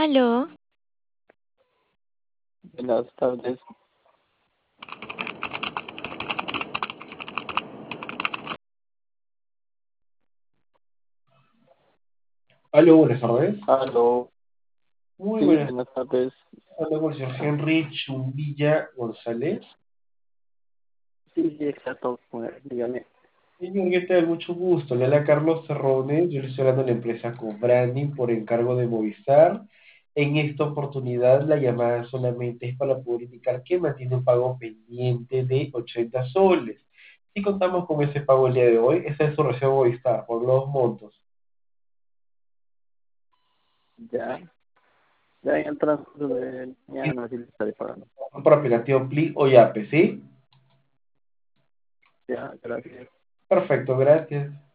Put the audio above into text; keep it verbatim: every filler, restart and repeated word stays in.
Aló, Buenas tardes. Aló, buenas tardes. Aló. Muy Sí, buenas buenas tardes. tardes. Hablo con el señor Henry Chumbilla González. Sí, sí, exacto. Bueno, dígame. Señor, ¿qué tal? Mucho gusto. Le habla Carlos Terrones. Yo le estoy hablando de la empresa Cobrani por encargo de Movistar. En esta oportunidad, la llamada solamente es para poder indicar que mantiene un pago pendiente de ochenta soles. Si contamos con ese pago el día de hoy, esa es su recibo Movistar por los montos. Ya, ya en el transcurso de Y mañana sí le estaré pagando. por aplicativo Pli o Yape, ¿sí? Ya, gracias. Perfecto, gracias.